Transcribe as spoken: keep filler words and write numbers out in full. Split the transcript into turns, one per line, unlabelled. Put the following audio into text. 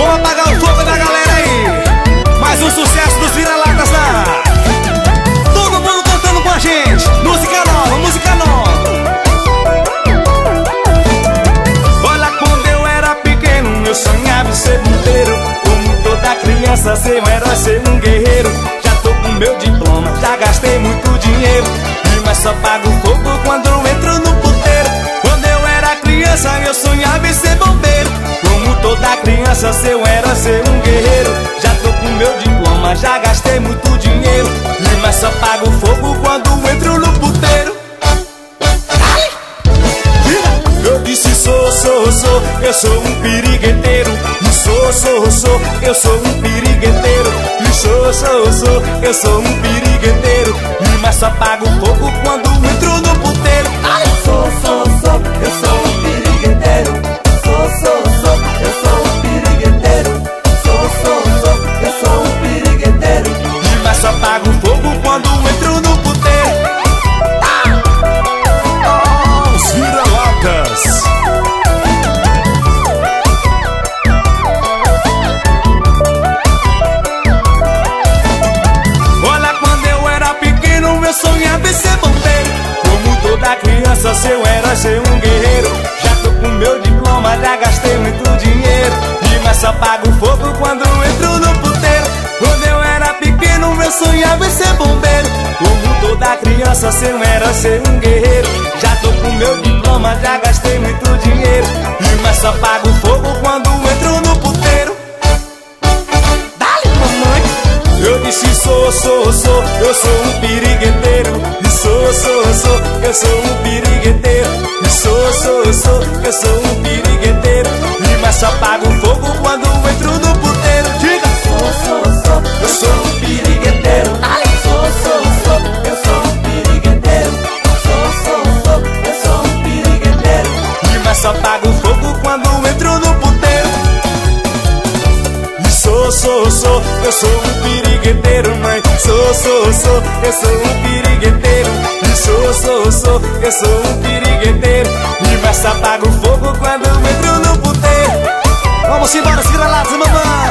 Vamos apagar o fogo da galera aí. Mais um sucesso dos vira-latas da... Todo mundo cantando com a gente. Música nova, música nova. Olha, quando eu era pequeno eu sonhava em ser bombeiro. Como toda criança, ser um herói, ser um guerreiro. Já tô com meu diploma, já gastei muito dinheiro, mas só pago fogo quando eu entro no puteiro. Quando eu era criança eu sonhava em ser bombeiro. Como toda criança, ser um herói, ser um guerreiro. Já tô com meu diploma, já gastei muito dinheiro, mas só pago fogo quando entro no puteiro. Eu disse sou, sou, sou, eu sou um pirigueteiro. E sou, sou, sou, eu sou um pirigueteiro. E sou, sou, sou, eu sou um pirigueteiro, mas só pago fogo quando entro no puteiro.
Sou, sou, sou, eu sou um pirigueteiro. Sou, sou, sou, eu sou um pirigueteiro. Sou, sou, sou, eu sou um pirigueteiro,
mas só pago fogo quando entro no puteiro. Oh, os vira-latas. Olha, quando eu era pequeno eu sonhava em ser bombeiro. Como toda criança, ser um herói, ser um guerreiro. Já tô com meu diploma, já gastei muito dinheiro, mas só pago fogo quando entro no puteiro. Quando eu era pequeno eu sonhava em ser bombeiro. Como toda criança, ser um herói, ser um guerreiro. Já tô com meu diploma, já gastei muito dinheiro, mas só pago fogo quando entro no puteiro. Dale, mamãe! Eu disse sou, sou, sou, eu sou um pirigueteiro. E sou, sou, sou, eu sou um pirigueteiro. E sou, sou, sou, eu sou um pirigueteiro, mas só pago fogo quando entro no puteiro. Diga!
Sou, sou, sou, eu sou um pirigueteiro. Sou, sou, sou, eu sou um pirigueteiro. Sou, sou, sou, eu sou um pirigueteiro,
mas só pago fogo quando entro no puteiro. E sou, sou, sou, eu sou um pirigueteiro, mãe. Sou, sou, sou, eu sou um pirigueteiro. E sou, sou, sou, eu sou um pirigueteiro, mas só pago fogo quando entro no puteiro. Vamos embora, vira-latas, mamãe.